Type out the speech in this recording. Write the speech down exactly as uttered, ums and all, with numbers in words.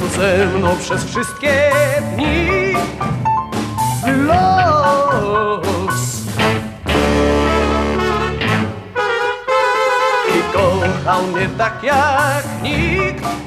ze mną przez wszystkie dni. Los i kochał mnie tak jak nikt.